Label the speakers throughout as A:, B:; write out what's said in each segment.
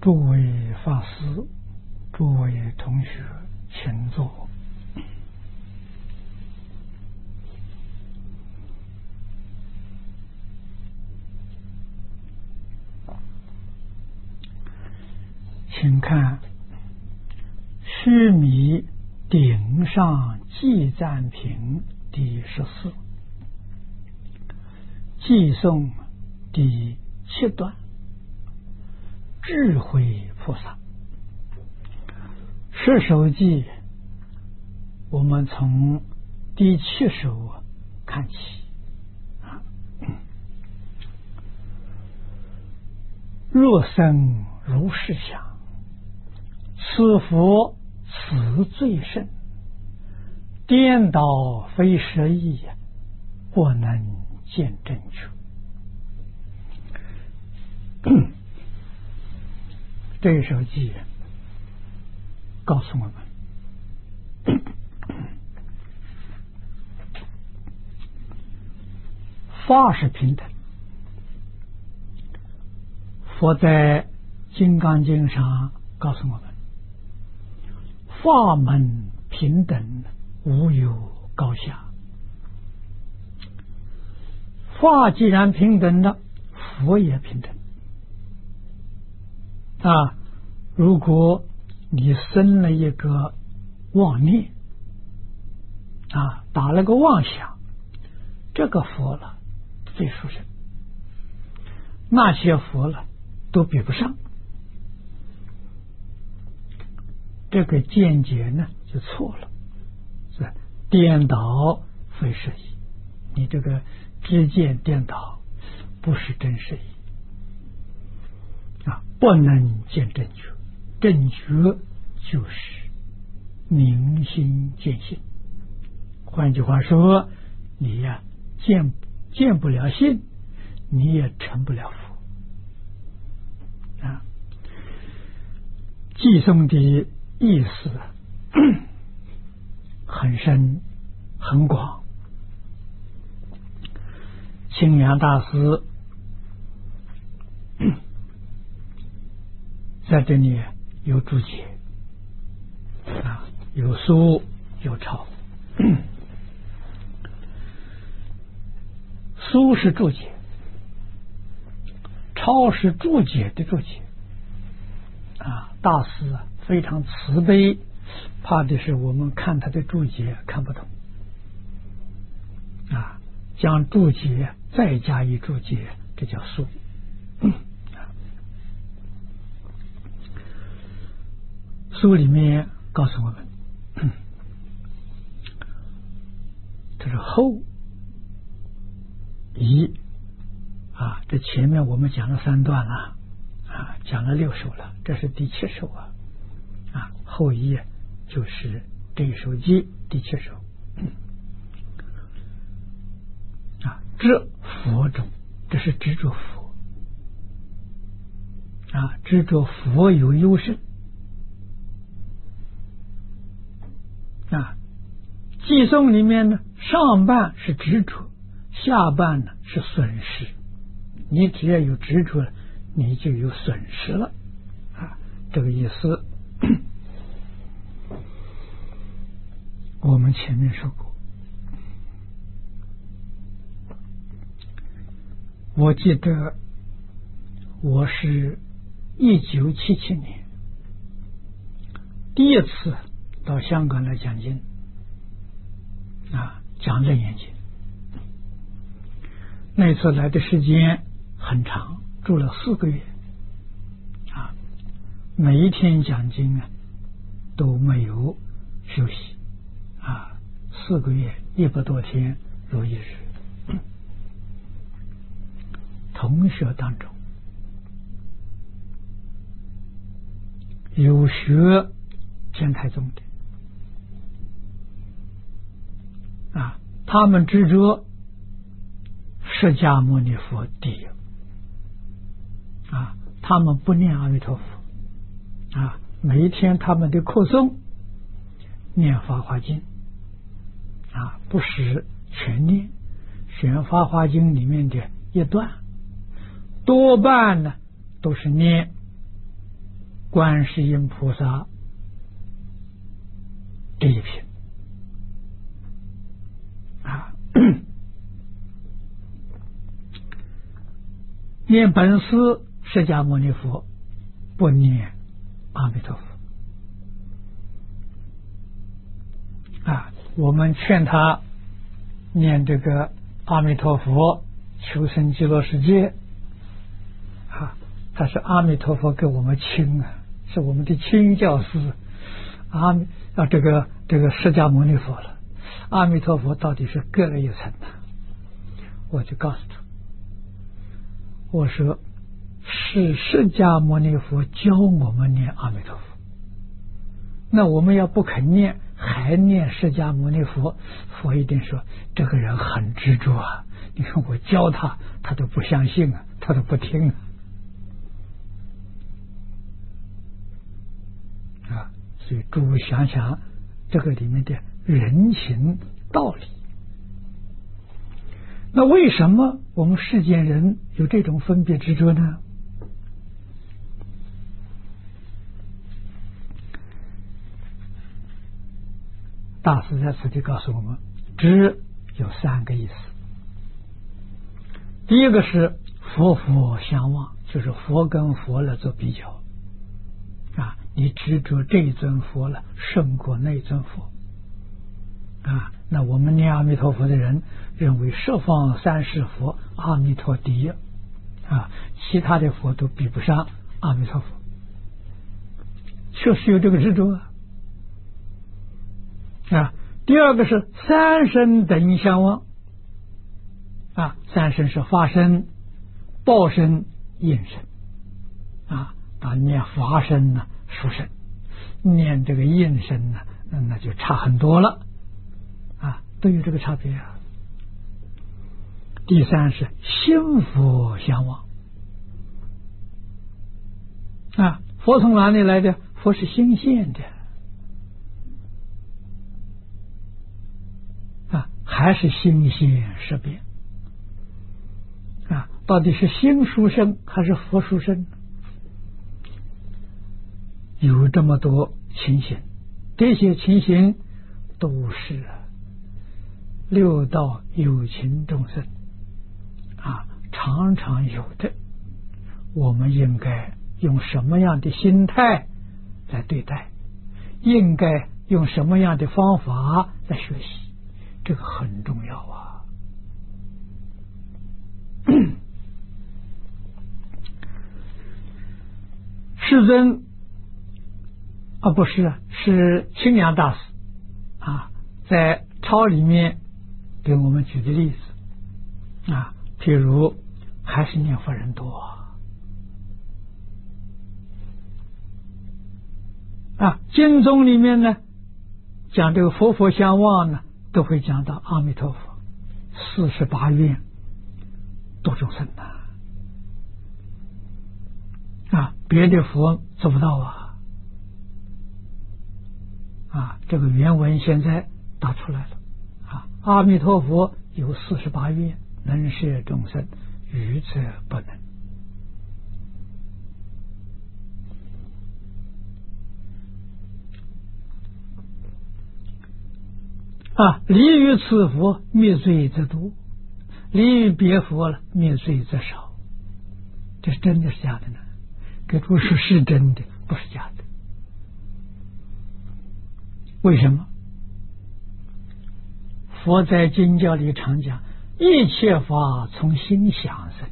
A: 诸位法师，诸位同学，请坐。请看须弥顶上记赞品第14，偈颂第7段，智慧菩萨。10首偈，我们从第7首看起。若生如是想，此佛此最甚，颠倒非实义，不能见真觉。这一首偈告诉我们，法是平等。佛在《金刚经》上告诉我们，法门平等，无有高下。法既然平等了，佛也平等。如果你生了一个妄念，打了个妄想，这个佛了最殊胜，那些佛了都比不上。这个见解呢就错了，是颠倒非实义。你这个知见颠倒，不是真实义不能见正觉。正觉就是明心见性。换句话说，你见不了性，你也成不了佛。偈颂的意思很深很广。清凉大师在这里有注解有疏有抄。疏是注解，抄是注解的注解。大师非常慈悲，怕的是我们看他的注解看不懂将注解再加以注解，这叫疏。书里面告诉我们，这是后一这前面我们讲了3段了讲了6首了，这是第7首后一就是这一首偈第7首。执佛中，这是执着佛执着佛有优胜偈颂里面呢，上半是执着，下半呢是损失。你只要有执着了，你就有损失了这个意思我们前面说过。我记得我是1977年第一次到香港来讲经讲楞严经。那次来的时间很长，住了4个月每一天讲经都没有休息4个月100多天如一日。同学当中有学天台宗的他们执着释迦牟尼佛第一他们不念阿弥陀佛每一天他们的课诵念法华经不是全念，选法华经里面的一段，多半呢都是念观世音菩萨这一品啊。念本师释迦牟尼佛，不念阿弥陀佛啊。我们劝他念这个阿弥陀佛，求生极乐世界啊。他是阿弥陀佛给我们亲啊，是我们的亲教师这个释迦牟尼佛了。阿弥陀佛到底是隔了一层的，我就告诉他，我说是释迦牟尼佛教我们念阿弥陀佛，那我们要不肯念，还念释迦牟尼佛，佛一定说这个人很执着啊！你看我教他，他都不相信啊，他都不听啊！所以诸位想想这个里面的人情道理。那为什么我们世间人有这种分别执着呢？大师在此地告诉我们，执有3个意思。第一个是佛佛相望，就是佛跟佛来做比较啊，你执着这一尊佛了，胜过那一尊佛啊。那我们念阿弥陀佛的人认为十方三世佛阿弥陀第一啊，其他的佛都比不上阿弥陀佛，确实有这个执着啊。第二个是三身等相望啊，三身是法身、报身、应身啊。念法身呢殊胜，念这个应身呢，那就差很多了啊，都有这个差别啊。第三是心佛相望啊，佛从哪里来的？佛是心现的啊，还是心现识别啊？到底是心殊胜还是佛殊胜？有这么多情形，这些情形都是六道有情众生啊常常有的。我们应该用什么样的心态来对待？应该用什么样的方法来学习？这个很重要啊。世尊不是，是清凉大师啊，在抄里面给我们举的例子啊，譬如还是念佛人多啊。经宗里面呢，讲这个佛佛相望呢，都会讲到阿弥陀佛48愿度众生啊，别的佛做不到啊。这个原文现在打出来了啊！阿弥陀佛有48愿，能摄众生，愚者不能啊！离于此佛，灭罪则多；离于别佛了，灭罪则少。这是真的是假的呢？给诸位说是真的，不是假的。为什么？佛在经教里常讲，一切法从心想生。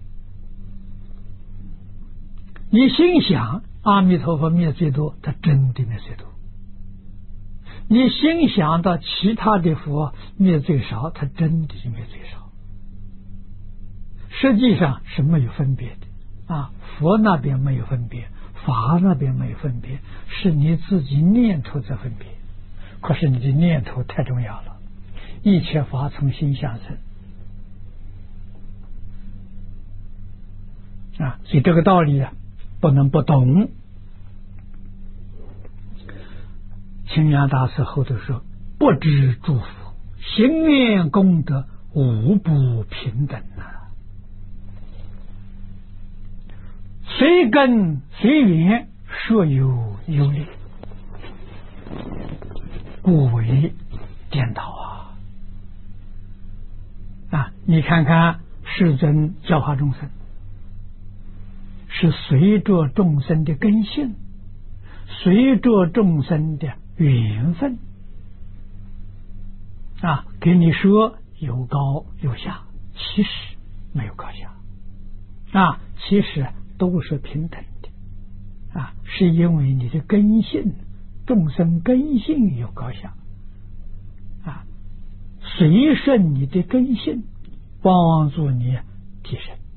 A: 你心想阿弥陀佛灭最多，他真的灭最多；你心想到其他的佛灭最少，他真的灭最少。实际上是没有分别的啊，佛那边没有分别，法那边没有分别，是你自己念头在分别。可是你的念头太重要了，一切法从心想生啊，所以这个道理啊，不能不懂。清凉大师后头说，不知诸佛行愿功德无不平等啊，谁根谁缘若有忧虑，故为颠倒你看看世尊教化众生，是随着众生的根性，随着众生的缘分给你说有高有下，其实没有高下其实都是平等的是因为你的根性，众生根性有高下随顺你的根性，帮助你提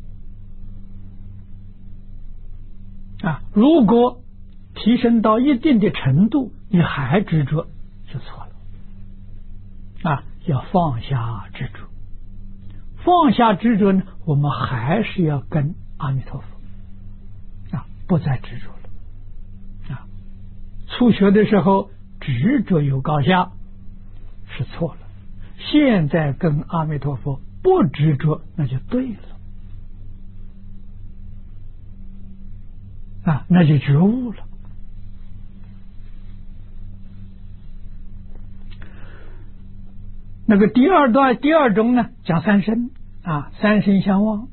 A: 升如果提升到一定的程度，你还执着就错了要放下执着。放下执着呢，我们还是要跟阿弥陀佛不再执着了初学的时候执着有高下是错了，现在跟阿弥陀佛不执着，那就对了那就觉悟了。那个第二种呢，讲三身三身相望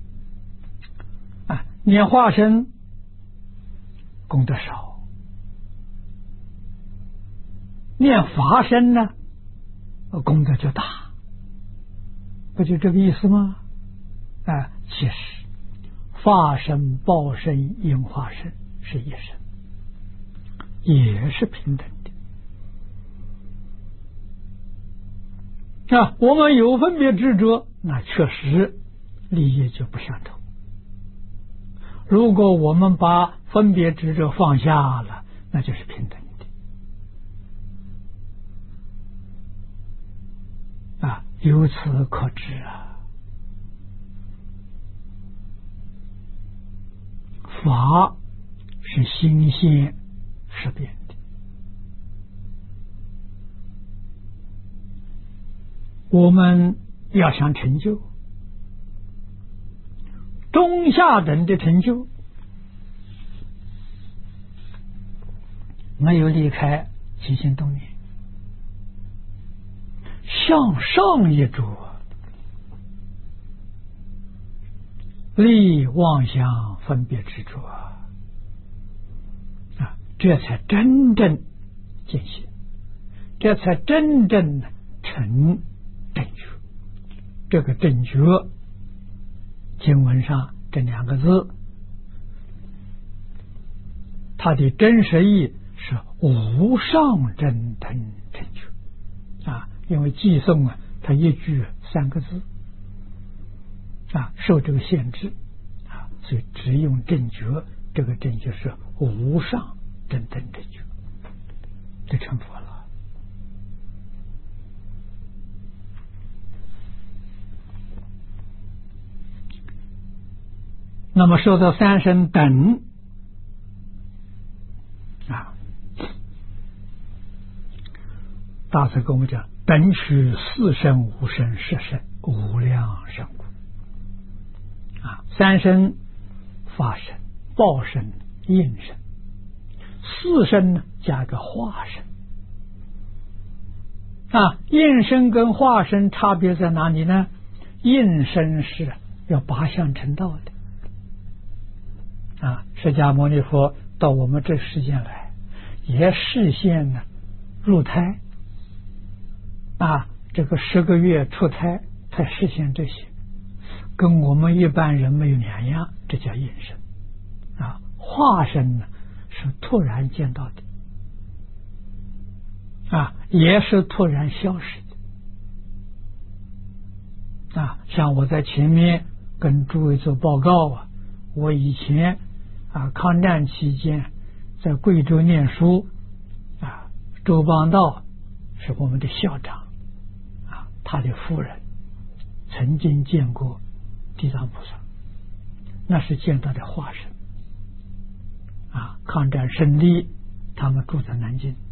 A: 念化身功德少，念法身呢功德就大，不就这个意思吗？其实法身、报身、应化身是一身，也是平等的我们有分别执着，那确实利益就不相同。如果我们把分别执着放下了，那就是平等的由此可知法是心现识变的，我们要想成就中下等的成就，没有离开起心动念，向上一着，离妄想分别执着这才真正见性，这才真正成正觉。这个正觉经文上这两个字，它的真实意是无上正等正觉因为寄诵它一句三个字受这个限制所以只用正觉，这个正觉是无上正等正觉，就成佛了。那么说到三身等大师跟我们讲，等取四身、五身、十身、无量身故三身法身、报身、应身，四身呢加个化身应身跟化身差别在哪里呢？应身是要八相成道的释迦牟尼佛到我们这世间来，也示现了入胎这个10个月出胎，才实现这些，跟我们一般人没有两样，这叫应身化身呢是突然见到的也是突然消失的像我在前面跟诸位做报告我以前抗战期间在贵州念书周邦道是我们的校长他的夫人曾经见过地藏菩萨，那是见到的化身抗战胜利，他们住在南京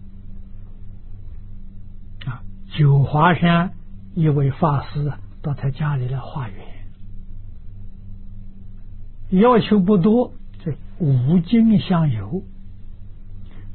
A: 九华山一位法师到他家里来化缘，要求不多，这5经香油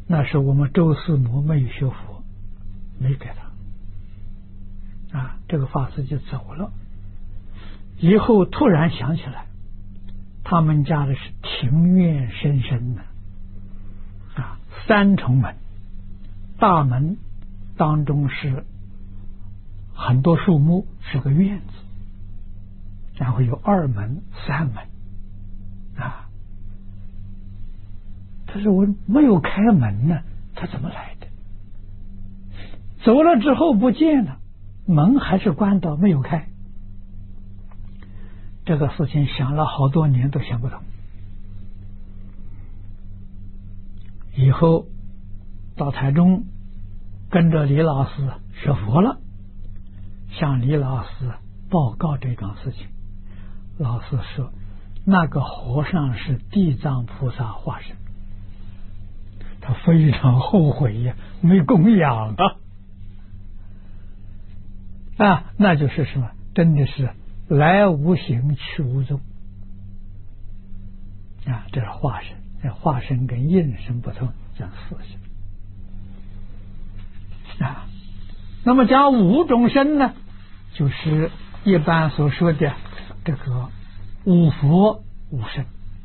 A: 那是我们周四母没有学佛，没给他啊，这个法师就走了。以后突然想起来，他们家的是庭院深深的啊，三重门，大门当中是很多树木，是个院子，然后有二门、三门啊。他说我没有开门呢，他怎么来的？走了之后不见了，门还是关到，没有开。这个事情想了好多年都想不通。以后到台中跟着李老师学佛了，向李老师报告这桩事情。老师说那个和尚是地藏菩萨化身，他非常后悔呀，没供养啊，那就是什么？真的是来无形去无踪啊！这是化身，这化身跟应身不同，讲四身啊。那么讲五种身呢，就是一般所说的这个五佛五身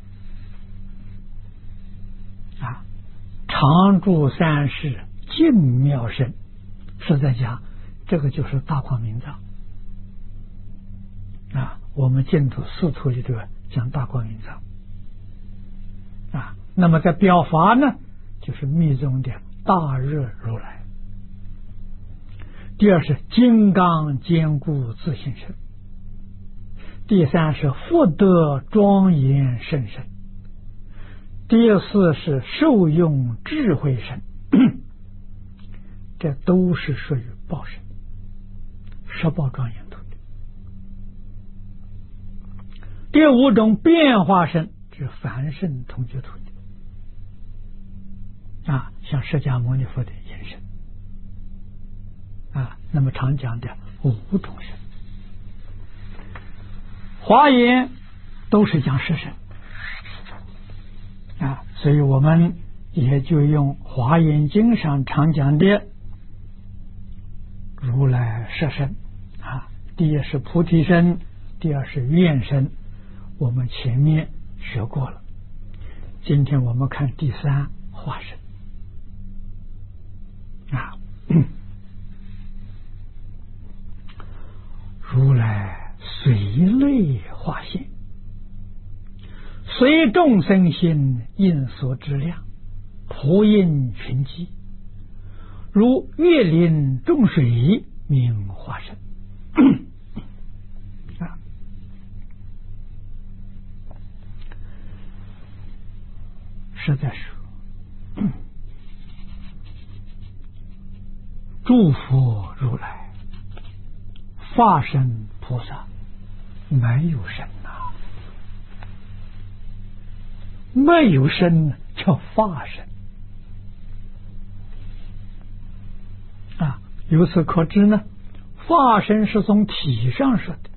A: 啊，常住三世净妙身，是在讲这个就是大光明藏啊。我们净土四图里头讲大光明藏啊。那么在表法呢，就是密宗的大热如来。第二是金刚坚固自性身，第三是福德庄严甚深，第四是受用智慧身，这都是属于报身，十报庄严土的。第五种变化身是凡圣同居土的啊，像释迦牟尼佛的引身啊。那么常讲的五种身，华严都是讲十身啊，所以我们也就用华严经上常讲的如来十身啊。第一是菩提身，第二是愿身，我们前面学过了。今天我们看第三化身啊，如来随类化现，随众生心应所知量，普应群机，如月临众水名化身啊。实在说，诸佛如来化身菩萨没有身呐，没有身叫化身啊。由此可知呢，化身是从体上说的，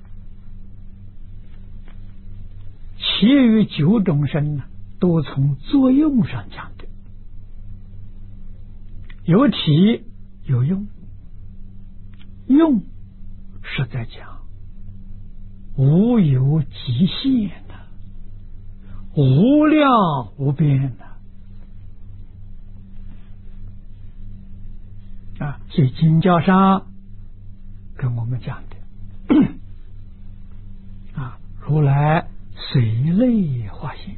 A: 其余九种身呢，都从作用上讲的，有体有用，用是在讲无有极限的，无量无边的啊。所以经教上跟我们讲的啊，如来随类化现。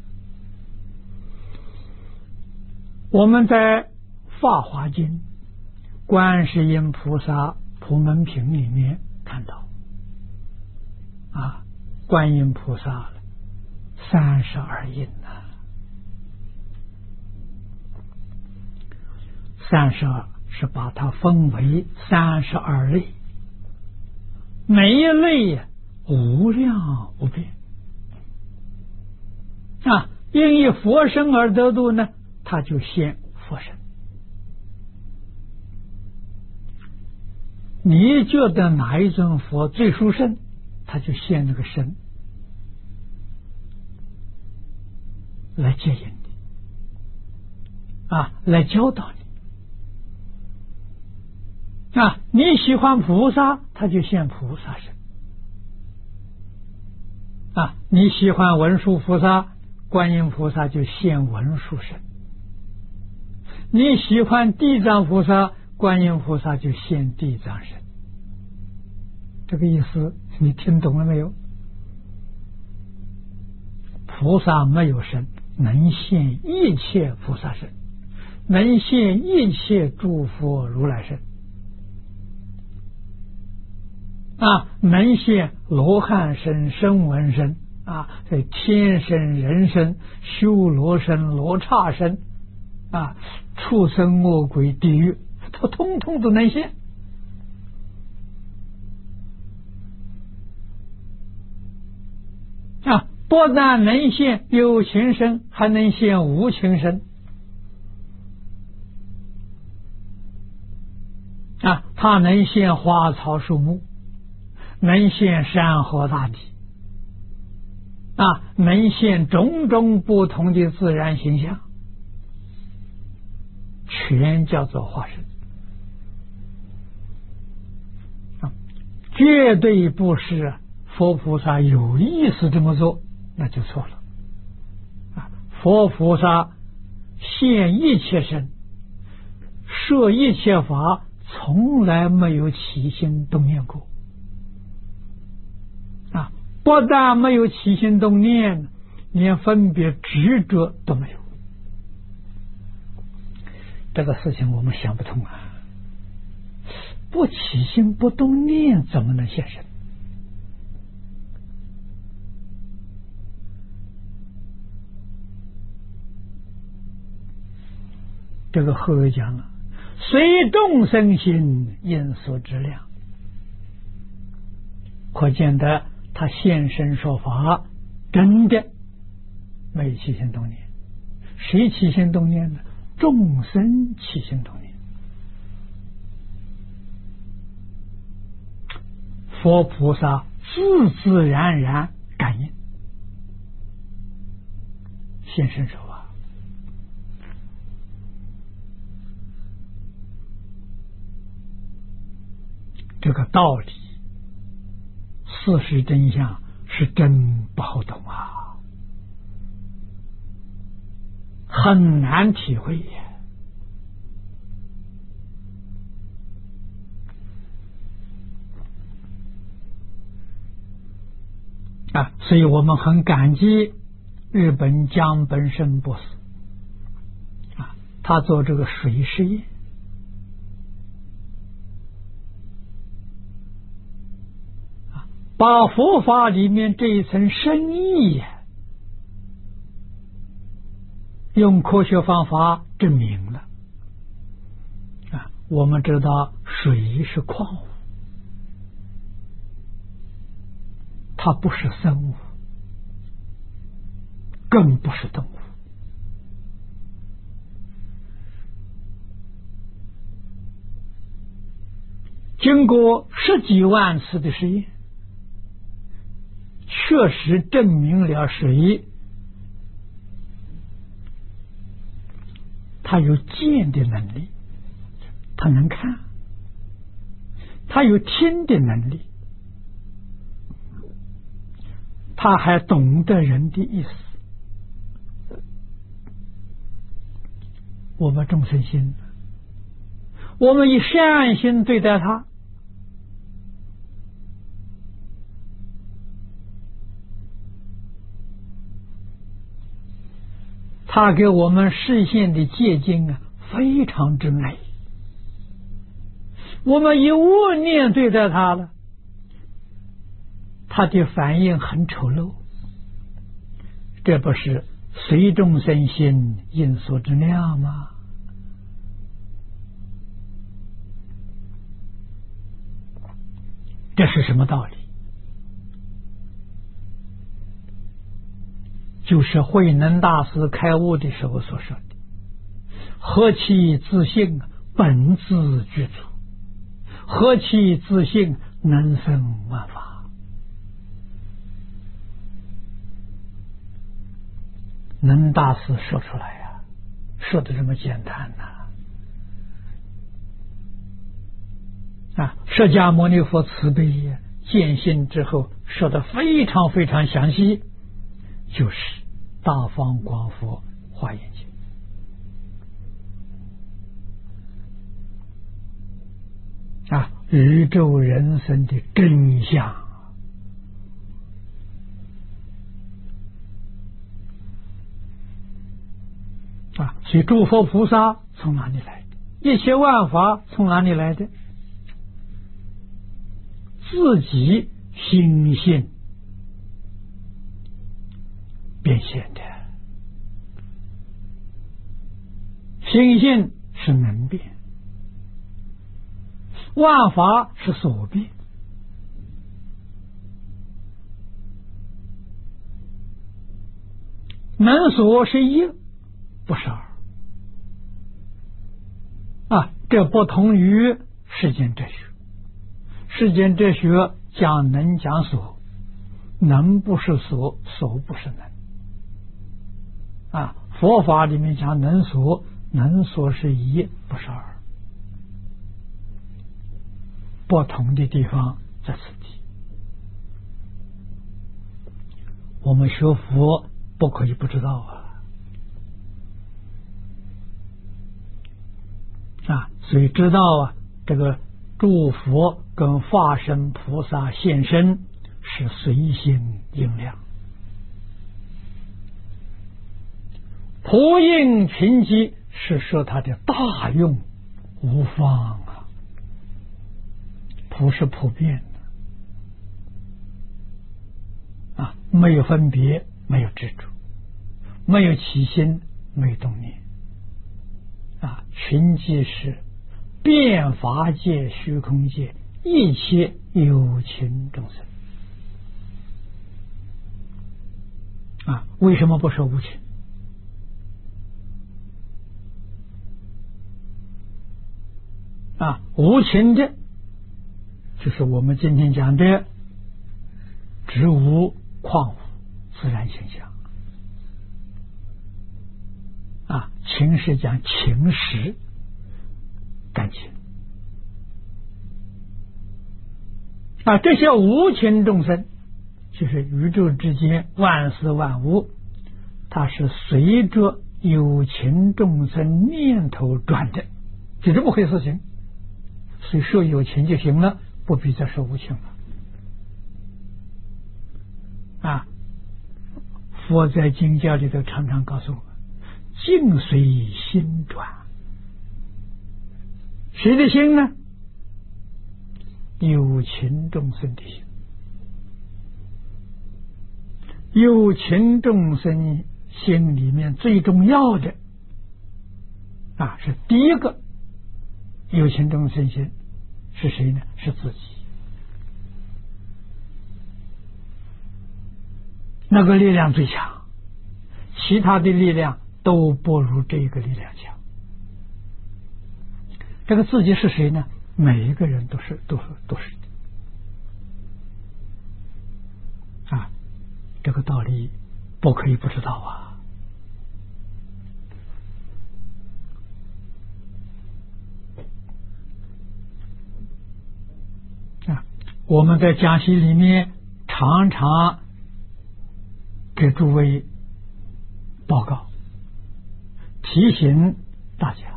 A: 我们在法华经观世音菩萨普门品里面看到啊，观音菩萨32应啊，32是把它分为32类，每一类无量无边啊。因以佛身而得度呢，他就现佛身。你觉得哪一尊佛最殊胜，他就现那个身来接引你来教导你你喜欢菩萨，他就现菩萨身你喜欢文殊菩萨，观音菩萨就现文殊身；你喜欢地藏菩萨，观音菩萨就现地藏身。这个意思你听懂了没有？菩萨没有身，能现一切菩萨身，能现一切诸佛如来身能现罗汉身、声闻身天身、人身、修罗身、罗刹身畜生、恶鬼、地狱，他通通都能现不但能现有情身，还能现无情身他能现花草树木，能现山河大地能现种种不同的自然形象，全叫做化身绝对不是佛菩萨有意识这么做，那就错了佛菩萨现一切身，摄一切法，从来没有起心动念过不但没有起心动念，连分别执着都没有。这个事情我们想不通不起心不动念怎么能现身？这个后面讲了，随众生心，应所知量，可见得他现身说法真的没有起心动念。谁起心动念呢？众生起心动念。佛菩萨自自然然感应现身说法。这个道理事实真相是真不好懂很难体会所以我们很感激日本江本胜博士他做这个水实验把佛法里面这一层深意用科学方法证明了我们知道水是矿物，它不是生物，更不是动物。经过10几万次的实验，确实证明了水它有见的能力，它能看，它有听的能力，他还懂得人的意思。我们众生心，我们以善心对待他，他给我们示现的戒经非常之美。我们以恶念对待他了，他的反应很丑陋，这不是随众生心，应所知量吗？这是什么道理？就是慧能大师开悟的时候所说的：何其自性，本自具足；何其自性，能生万法。能大师说出来说的这么简单释迦牟尼佛慈悲见性之后说的非常非常详细，就是大方广佛华严经。宇宙人生的真相。所以诸佛菩萨从哪里来的？一切万法从哪里来的？自己心性变现的。心性是能变，万法是所变。能所是一，不是二。这不同于世间哲学。世间哲学讲能讲所，能不是所，所不是能。佛法里面讲能所，能所是一，不是二。不同的地方在此地。我们学佛不可以不知道所以知道这个诸佛跟化身菩萨现身是随心应量，普应群机是说他的大用无方普是普遍的没有分别，没有执着，没有起心，没有动念群机是遍法界虚空界一切有情众生为什么不说无情？无情的就是我们今天讲的植物、矿物、自然现象情是讲情识、感情这些无情众生就是宇宙之间万事万物，它是随着有情众生念头转的，就这么回事情。所以说有情就行了，不必再说无情了佛在经教里头常常告诉我们，境随心转。谁的心呢？有情众生的心。有情众生心里面最重要的是第一个有情众生心是谁呢？是自己。那个力量最强，其他的力量都不如这个力量强。这个自己是谁呢？每一个人都是的这个道理不可以不知道我们在讲习里面常常给诸位报告，提醒大家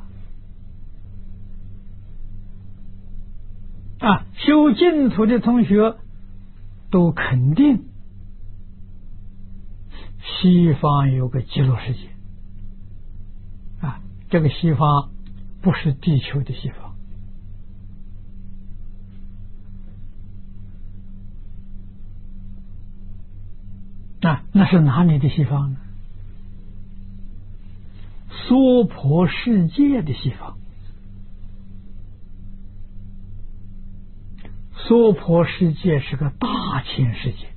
A: 修净土的同学都肯定西方有个极乐世界这个西方不是地球的西方那是哪里的西方呢？娑婆世界的西方。娑婆世界是个大千世界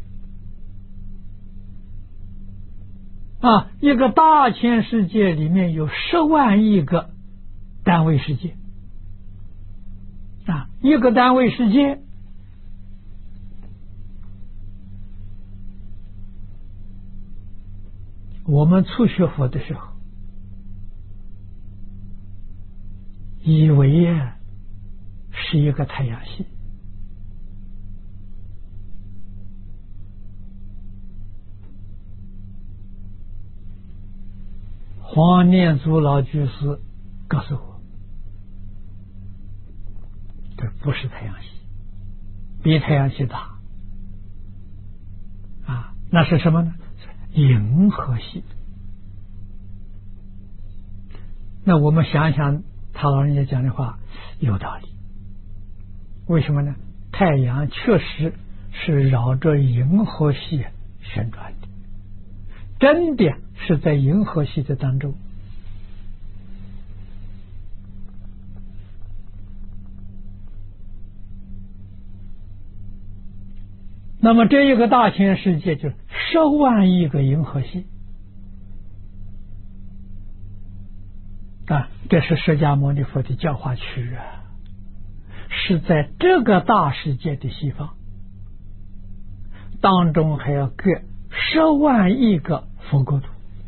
A: 一个大千世界里面有10万亿个单位世界一个单位世界我们初学佛的时候以为是一个太阳系。黄念祖老居士告诉我，这不是太阳系，比太阳系大啊，那是什么呢？银河系。那我们想想他老人家讲的话有道理，为什么呢？太阳确实是绕着银河系旋转的，真的是在银河系的当中。那么这一个大千世界就是10万亿个银河系啊，这是释迦牟尼佛的教化区啊，是在这个大世界的西方，当中还要隔10万亿个佛国土。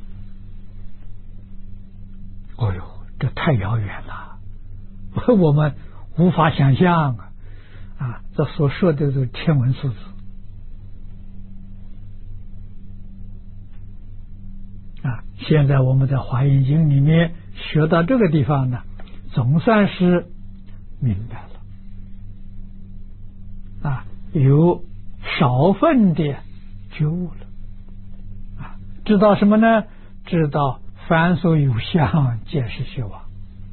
A: 哦呦，这太遥远了，我们无法想象啊！这所说的是天文数字啊！现在我们在《华严经》里面学到这个地方呢，总算是明白了啊，有少分的觉悟了啊！知道什么呢？知道凡所有相，皆是虚妄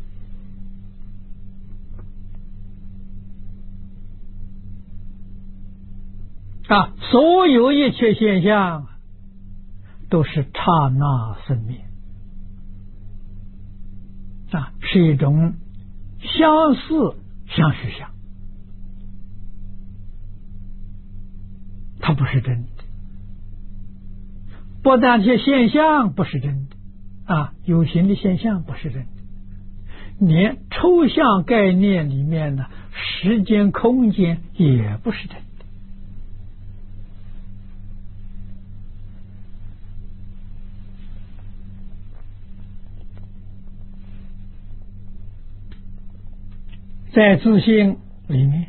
A: 啊！所有一切现象都是刹那生灭啊，是一种相似相虚相，它不是真的。不但这现象不是真的啊，有形的现象不是真的，连抽象概念里面的时间空间也不是真的。在自性里面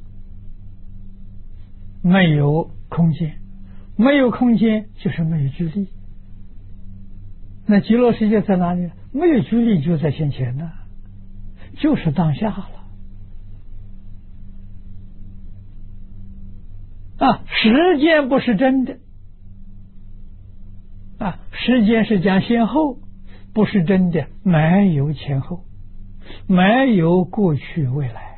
A: 没有空间，没有空间就是没有距离。那极乐世界在哪里？没有距离就在先前呢，就是当下了啊！时间不是真的啊，时间是讲先后，不是真的，没有前后，没有过去未来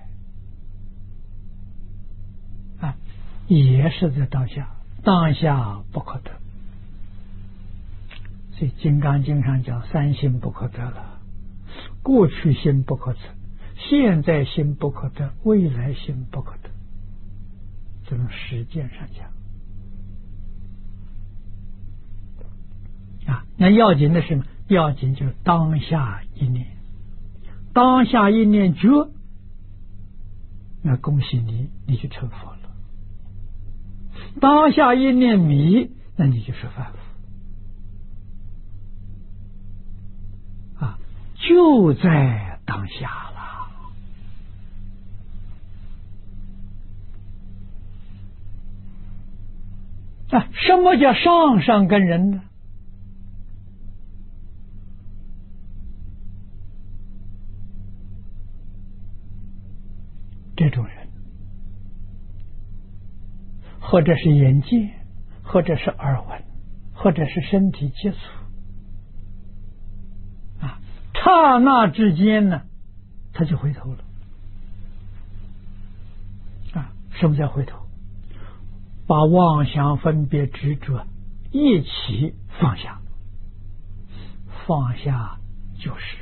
A: 啊，也是在当下，当下不可得。所以《金刚经》上讲三心不可得了，过去心不可得，现在心不可得，未来心不可得。这种实践上讲啊，那要紧的是什么？要紧就是当下一念，当下一念觉，那恭喜你，你就成佛了。当下一念迷，那你就是凡夫啊，就在当下了啊！什么叫上上根人呢？这种人，或者是眼见，或者是耳闻，或者是身体接触啊，刹那之间呢，他就回头了啊！什么叫回头？把妄想分别执着一起放下，放下就是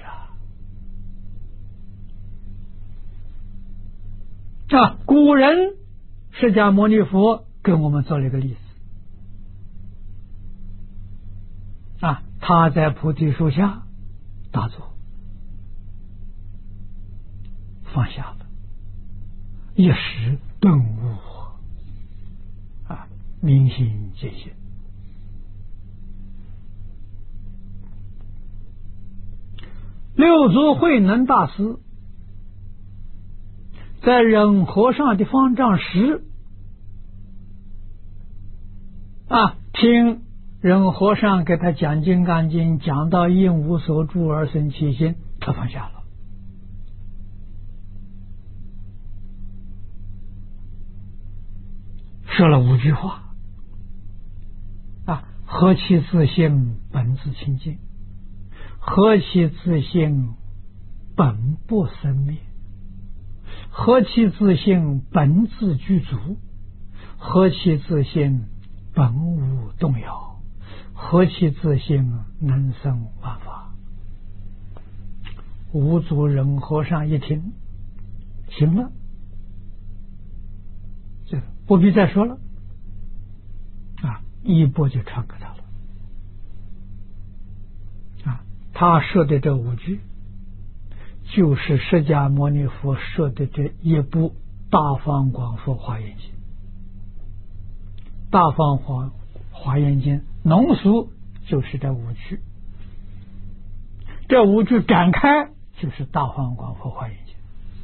A: 啊，古人释迦牟尼佛跟我们做了一个例子啊，他在菩提树下打坐，放下了，一时顿悟啊，明心见性。六祖慧能大师在忍和尚的方丈室听忍和尚给他讲《金刚经》，讲到应无所住而生其心，他放下了。说了5句话何其自性，本自清净；何其自性，本不生灭；何其自性，本自具足；何其自性，本无动摇；何其自性，能生万法。五祖忍和尚一听，行了，这不必再说了衣钵就传给他了他说的这5句就是释迦牟尼佛说的这一部大方广佛华严经。大方华严经浓缩就是这5句，这5句展开就是大方广佛华严经，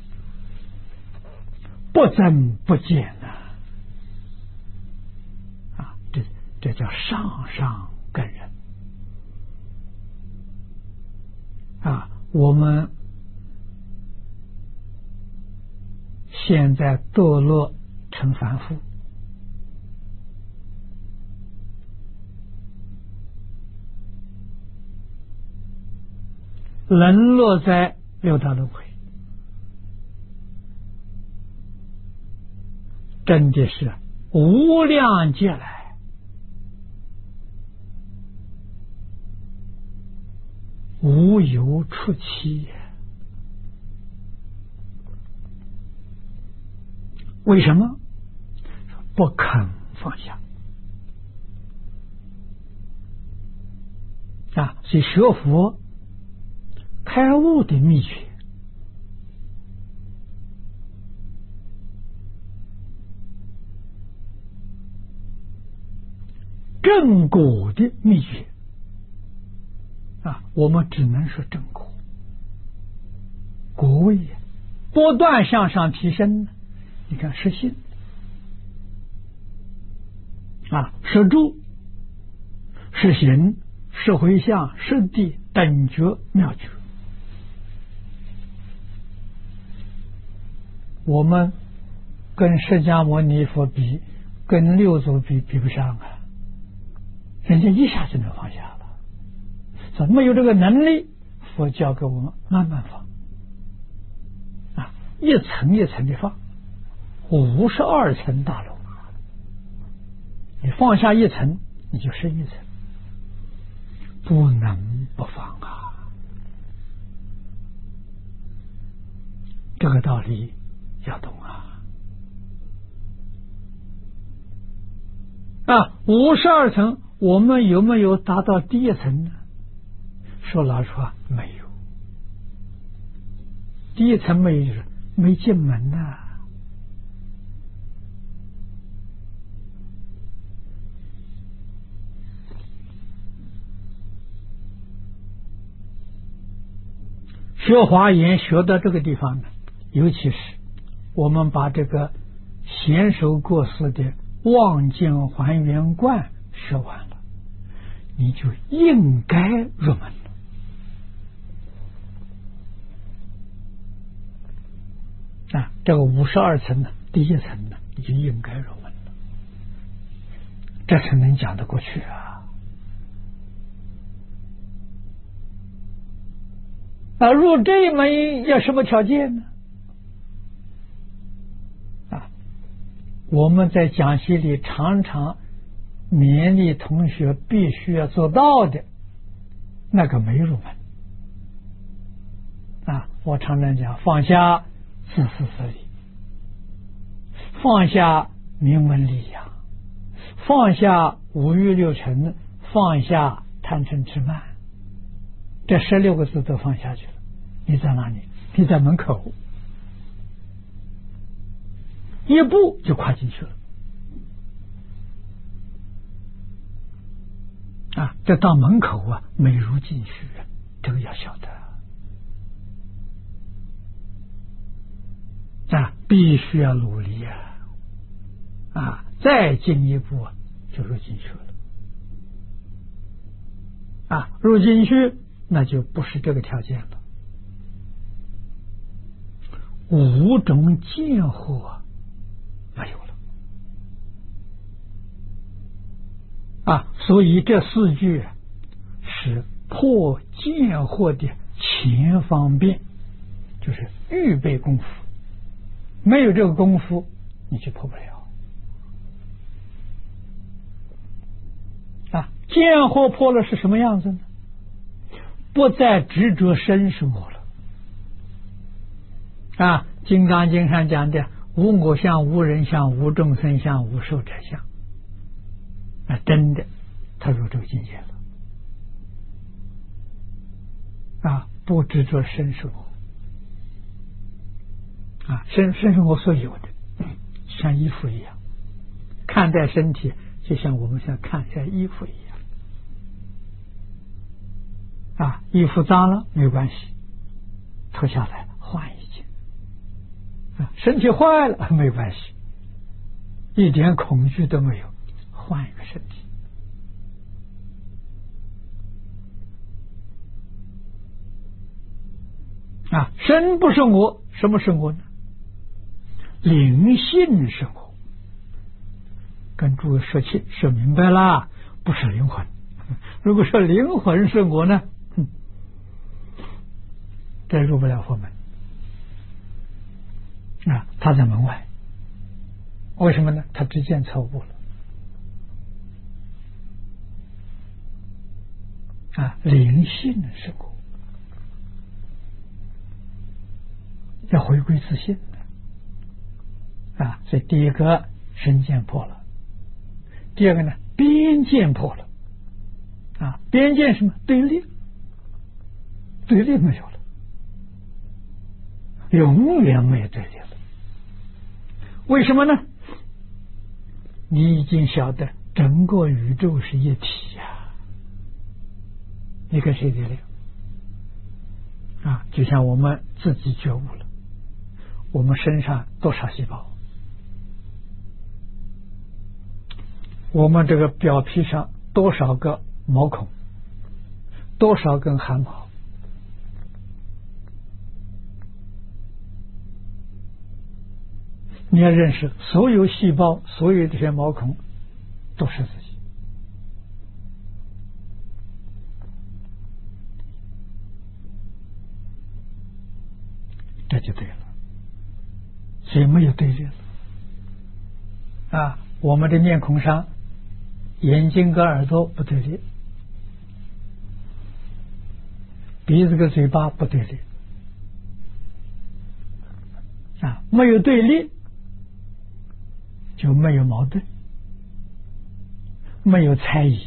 A: 不增不减这叫上上根人我们现在堕落成凡夫，沦落在6道轮回，真的是无量劫来无有出期。为什么？不肯放下所以学佛开悟的秘诀正果的秘诀我们只能说正果，果位不断向上提升。你看是心是住是行是回向是地等觉妙觉，我们跟释迦牟尼佛比，跟六祖比不上人家一下就能放下了。怎么有这个能力？佛教给我们慢慢放一层一层的放，52层大楼，你放下一层你就升一层，不能不放这个道理要懂52层我们有没有达到第一层呢？说老实话，没有。第一层没有，没进门学华严学到这个地方呢，尤其是我们把这个贤首过世的望见还原观学完了，你就应该入门了这个52层呢，第一层呢，你就应该入门了，这才能讲得过去入这一门要什么条件呢？我们在讲习里常常勉励同学必须要做到的，那个没入门我常常讲，放下自私自利，放下名闻利养，放下五欲六尘，放下贪嗔痴慢，这16个字都放下去了。你在哪里？你在门口，一步就跨进去了这到门口没如进去这个要晓得必须要努力再进一步就入进去了入进去那就不是这个条件了。五种见惑没有了所以这四句是破见惑的前方便，就是预备功夫。没有这个功夫你就破不了见惑破了是什么样子呢？不再执着生是我了金刚经上讲的无我相、无人相、无众生相、无寿者相真的他入这个境界了不执着生是我生是我所有的，像衣服一样，看待身体就像我们像看一下衣服一样衣服脏了没有关系，脱下来换一件身体坏了没有关系，一点恐惧都没有，换一个身体身不是我，什么是我呢？灵性是我，跟诸位说明白了，不是灵魂。如果说灵魂是我呢，这入不了佛门他在门外，为什么呢？他直见错误了灵性是我，要回归自信所以第一个身见破了，第二个呢边见破了边见什么？对立没有了，永远没有对立了。为什么呢？你已经晓得整个宇宙是一体你跟谁对立就像我们自己觉悟了，我们身上多少细胞，我们这个表皮上多少个毛孔，多少根汗毛，你要认识所有细胞，所有这些毛孔都是自己，这就对了，所以没有对立了我们的面孔上眼睛跟耳朵不对立，鼻子跟嘴巴不对立没有对立就没有矛盾，没有猜疑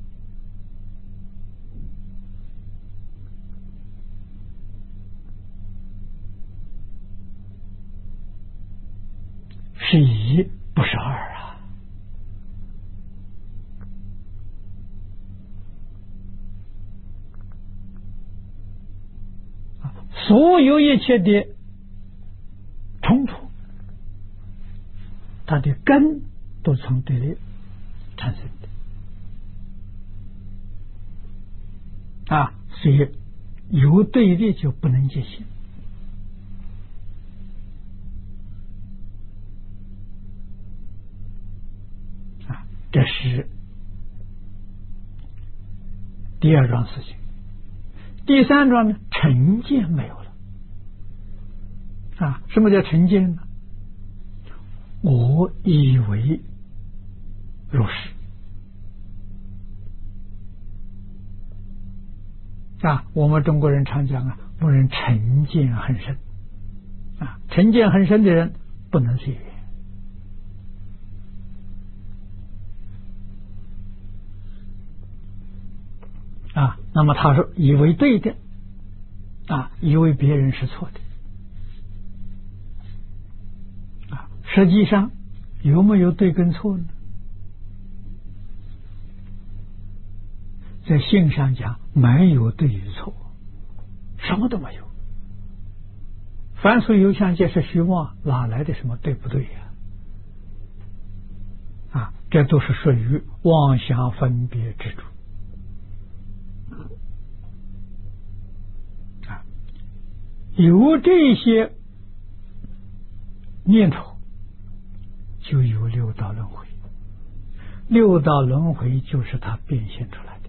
A: 是一不是二所有一切的冲突，它的根都从对立产生的所以有对立就不能见性这是第二桩事情。第三桩呢，成见没有了什么叫成见呢？我以为如是我们中国人常讲不能成见很深成见很深的人不能随缘那么他说以为对的以为别人是错的实际上有没有对跟错呢？在性上讲没有对与错，什么都没有， 凡所有相皆是虚妄，哪来的什么对不对呀？这都是属于妄想分别之处。有这些念头，就有六道轮回。六道轮回就是它变现出来的。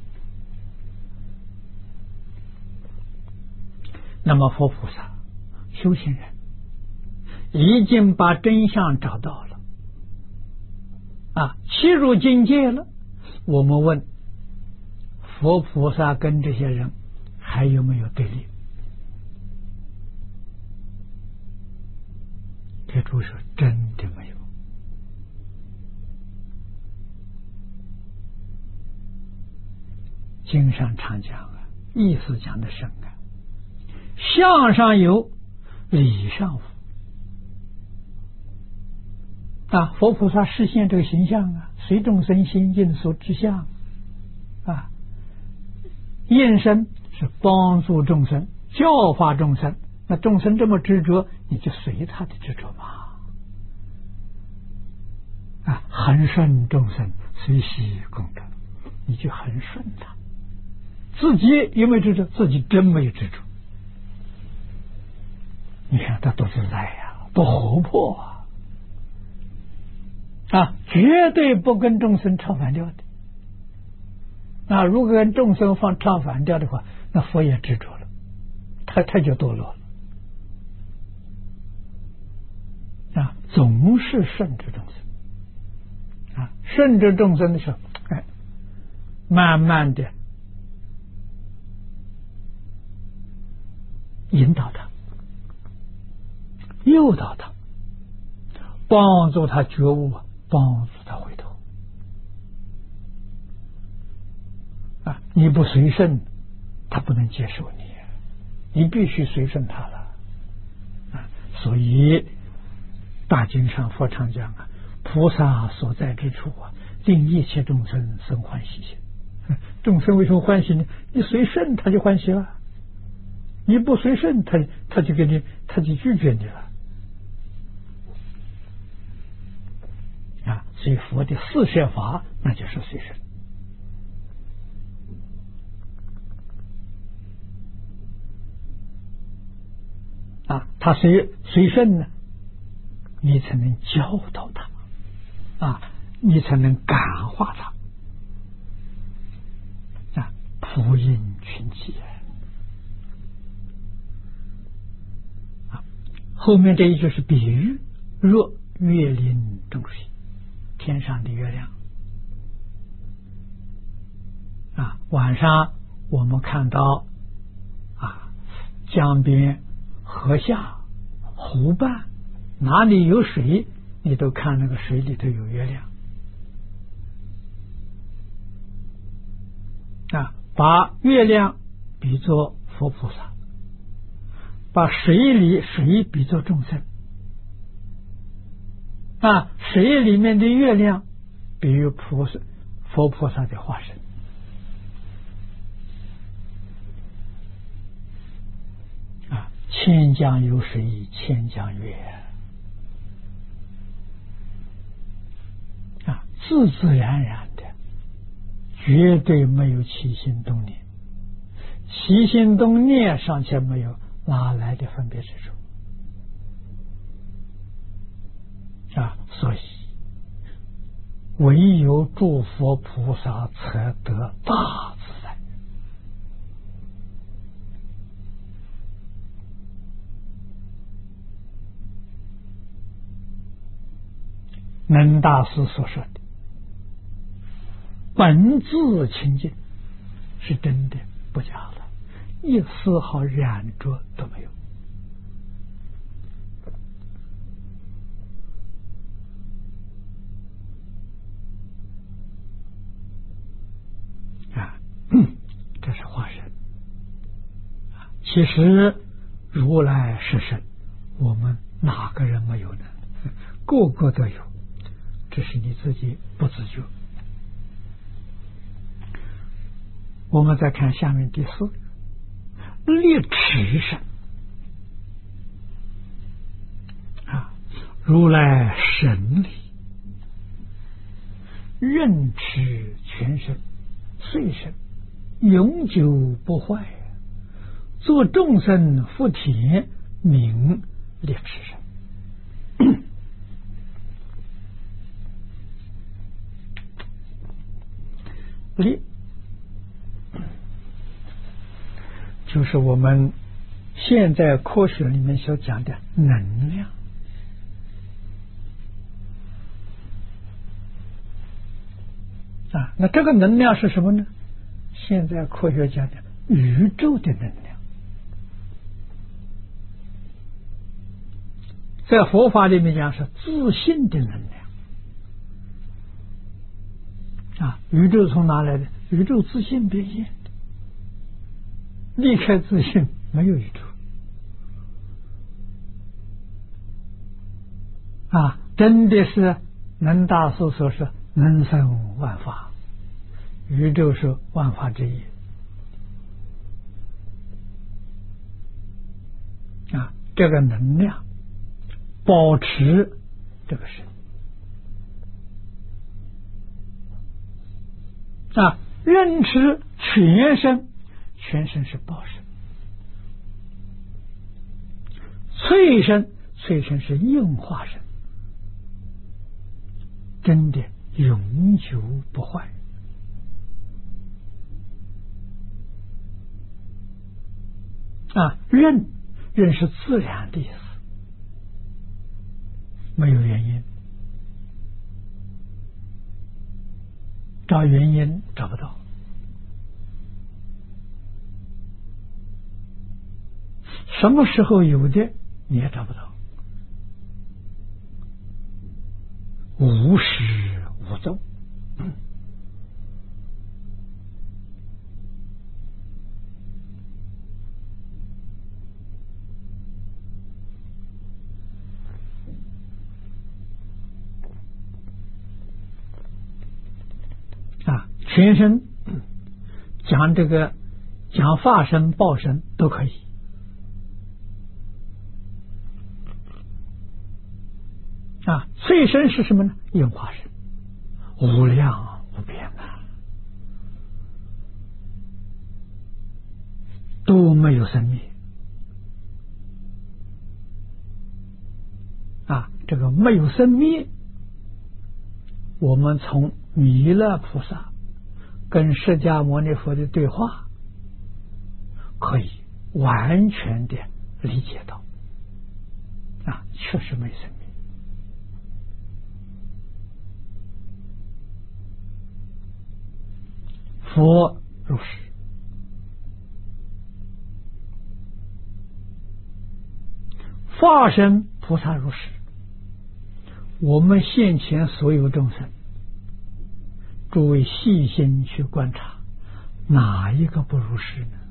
A: 那么佛菩萨修行人已经把真相找到了，契入境界了。我们问佛菩萨跟这些人还有没有对立？这主说真的没有。经上常讲意思讲的深相上有，理上无。佛菩萨实现这个形象随众生心应所之相应身是帮助众生，教化众生。那众生这么执着，你就随他的执着嘛。恒顺众生，随喜功德，你就很顺他。自己有没有执着？自己真没有执着。你看他多自在呀，多活泼绝对不跟众生唱反调的。如果跟众生唱反调的话，那佛也执着了，他就堕落了。总是顺着众生顺着众生的时候，慢慢的引导他，诱导他，帮助他觉悟，帮助他回头。你不随顺，他不能接受你，你必须随顺他了。所以大经上佛常讲菩萨所在之处令一切众生生欢喜心。众生为什么欢喜呢？你随顺他就欢喜了，你不随顺他就拒绝你了。所以佛的四摄法那就是随顺。他随顺呢，你才能教导他你才能感化他普应群起后面这一句是比喻，若月临中水，天上的月亮晚上我们看到江边河下湖畔哪里有水，你都看那个水里头有月亮把月亮比作佛菩萨，把水比作众生水里面的月亮比喻佛菩萨的化身千江有水千江月自自然然的，绝对没有起心动念，起心动念尚且没有，哪来的分别之处所以唯有诸佛菩萨才得大自在。能大师所说的本自清净是真的，不假了，一丝毫染着都没有这是化身其实如来是神，我们哪个人没有呢？个个都有，只是你自己不自觉。我们再看下面第四，立持身如来神力，任持全身，岁身，永久不坏，作众生福田，名力持身。力就是我们现在科学里面所讲的能量啊。那这个能量是什么呢？现在科学家的宇宙的能量，在佛法里面讲是自信的能量啊。宇宙从哪来的？宇宙自信变现的，离开自信没有宇宙啊。真的是能大师所说，能生万法，宇宙是万法之一啊。这个能量保持这个身啊，任持全身，全身是报身，萃身，萃身是应化身，真的永久不坏啊。任，任是自然的意思，没有原因，找原因找不到。什么时候有的你也找不到，无始无终。啊，全身讲这个，讲化身、报身都可以。啊，萃身是什么呢？应化身，无量无边呐，都没有生灭啊。这个没有生灭，我们从弥勒菩萨跟释迦牟尼佛的对话，可以完全的理解到啊，确实没生灭。佛如是，化身菩萨如是。我们现前所有众生，诸位细心去观察，哪一个不如是呢？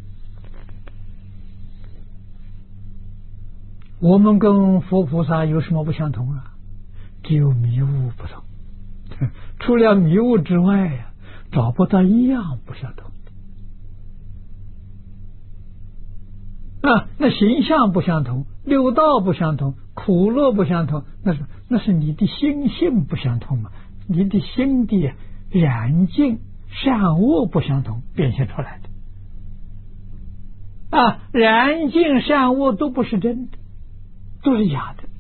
A: 我们跟佛菩萨有什么不相同啊？只有迷雾不同，除了迷雾之外呀，找不到一样不相同啊。那形象不相同，六道不相同，苦乐不相同，那是你的心性不相同嘛？你的心的染净善恶不相同变现出来的啊。染净善恶都不是真的，都是假的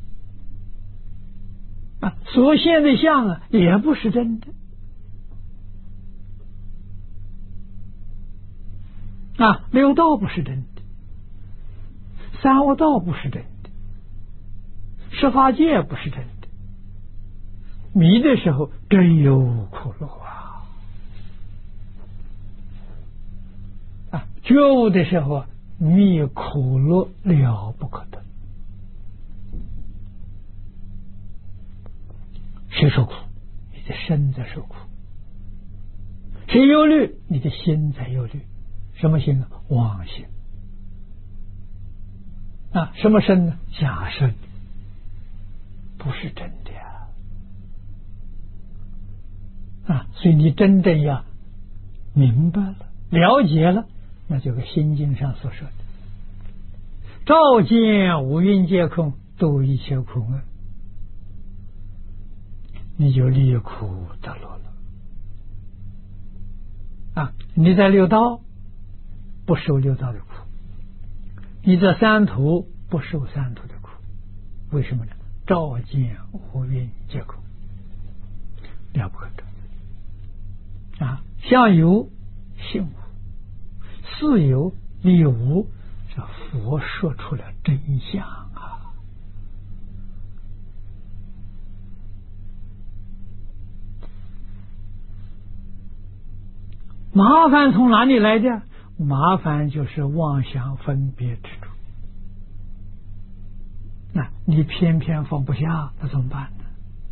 A: 啊。所现的相啊，也不是真的啊。六道不是真的，三恶道不是真的，十法界不是真的。迷的时候真有苦乐啊！觉悟的时候迷苦乐了不可得。谁受苦？你的身在受苦。谁忧虑？你的心在忧虑。什么心呢？妄心啊。什么身呢？假身，不是真的啊。所以你真正要明白了、了解了，那这个心经上所说的照见五蕴皆空，度一切苦厄你就离苦得乐了。你在六道不受六道的苦，你在三途不受三途的苦，为什么呢？照见五蕴皆空，了不可得。相由性无，事有理无，这佛说出了真相啊！麻烦从哪里来的？麻烦就是妄想分别执着。你偏偏放不下，那怎么办呢？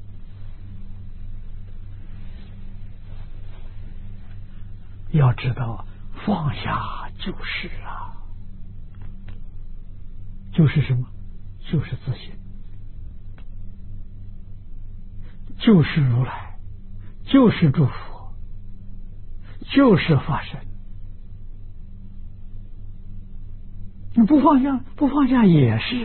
A: 要知道，放下就是就是什么？就是自信，就是如来，就是诸佛，就是法身。你不放下，不放下也是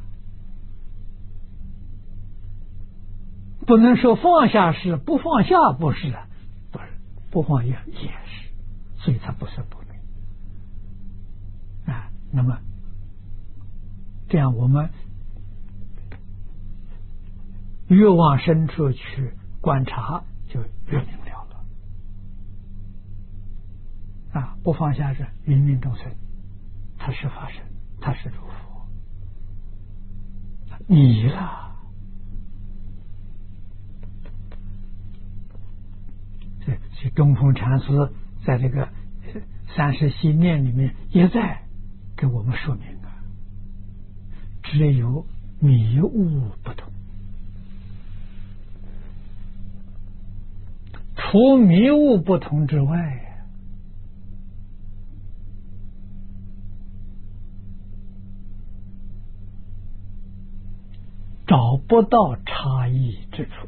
A: 不能说放下是，不放下不是不是，不放下也是，所以它不是不明。那么这样我们越往深处去观察，就越明了了。不放下是芸芸众生，他是法身，他是诸佛，你了。这东风禅师在这个37念里面也在给我们说明只有迷悟不同，除迷悟不同之外，找不到差异之处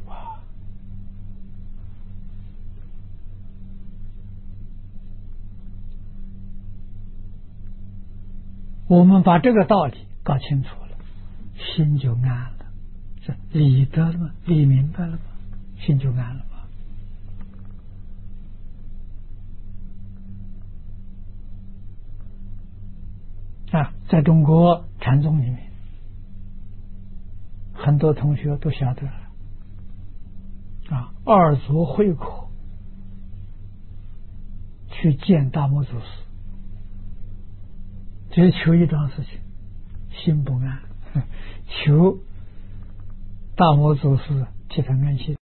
A: 我们把这个道理搞清楚了，心就安了，是理得了吗？理明白了吗？心就安了吗？在中国禅宗里面，很多同学都晓得了二祖慧可去见大摩祖师，只求一桩事情，心不安，求大摩祖师替他安心。